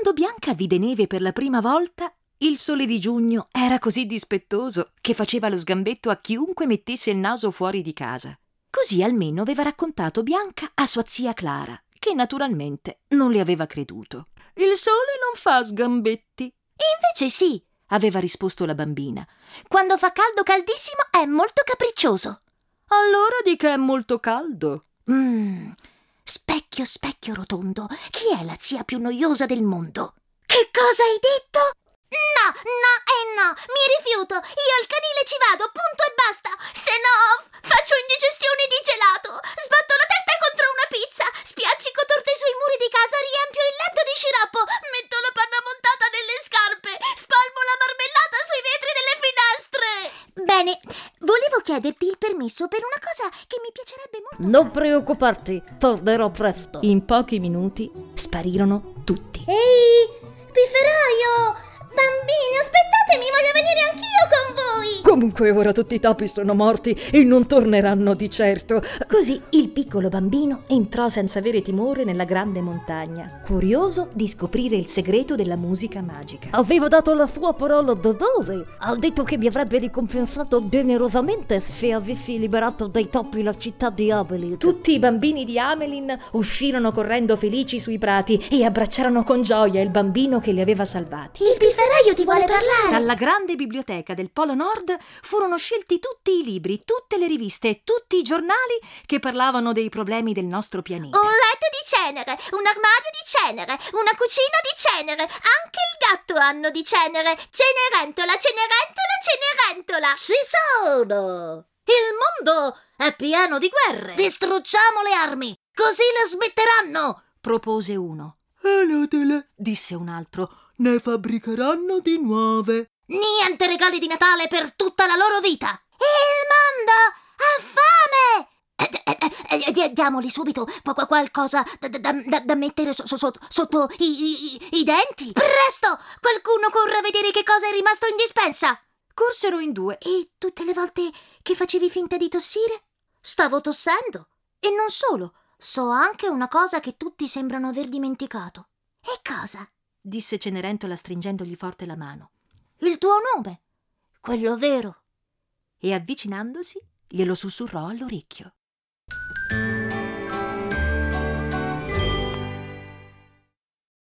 Quando Bianca vide neve per la prima volta, il sole di giugno era così dispettoso che faceva lo sgambetto a chiunque mettesse il naso fuori di casa. Così almeno aveva raccontato Bianca a sua zia Clara, che naturalmente non le aveva creduto. «Il sole non fa sgambetti». Invece sì, aveva risposto la bambina. «Quando fa caldo caldissimo è molto capriccioso». «Allora di che è molto caldo?» Specchio, specchio rotondo, chi è la zia più noiosa del mondo?» «Che cosa hai detto?» No, mi rifiuto, io al canile ci vado, punto e basta, se no faccio indigestione di gelato, sbatto la testa contro una pizza, spiaccico torte sui muri di casa, riempio il letto di sciroppo, metto la panna montata nelle scarpe, spalmo la marmellata sui vetri delle finestre. Bene, volevo chiederti il permesso per una cosa che mi piacerebbe molto. Non preoccuparti, tornerò presto. In pochi minuti sparirono tutti. Ehi, pifferaio! Bambini, aspettatemi, voglio venire anch'io con voi! Comunque ora tutti i topi sono morti e non torneranno di certo. Così il piccolo bambino entrò senza avere timore nella grande montagna, curioso di scoprire il segreto della musica magica. Avevo dato la sua parola d'onore. Ha detto che mi avrebbe ricompensato generosamente se avessi liberato dai topi la città di Amelin. Tutti i bambini di Amelin uscirono correndo felici sui prati e abbracciarono con gioia il bambino che li aveva salvati. Il pifferaio ti vuole parlare! Dalla grande biblioteca del Polo Nord furono scelti tutti i libri, tutte le riviste e tutti i giornali che parlavano dei problemi del nostro pianeta. Un letto di cenere, un armadio di cenere, una cucina di cenere, anche il gatto hanno di cenere. Cenerentola, Cenerentola, Cenerentola! Ci sono! Il mondo è pieno di guerre! Distruggiamo le armi, così le smetteranno! Propose uno. Anatele, Disse un altro. ne fabbricheranno di nuove. Niente regali di Natale per tutta la loro vita! Il mondo ha fame! Diamoli subito qualcosa da mettere sotto i denti. Presto! Qualcuno corra a vedere che cosa è rimasto in dispensa. Corsero in due. E tutte le volte che facevi finta di tossire? Stavo tossendo. E non solo, so anche una cosa che tutti sembrano aver dimenticato. E cosa? Disse Cenerentola stringendogli forte la mano. Il tuo nome, quello vero. E avvicinandosi glielo sussurrò all'orecchio.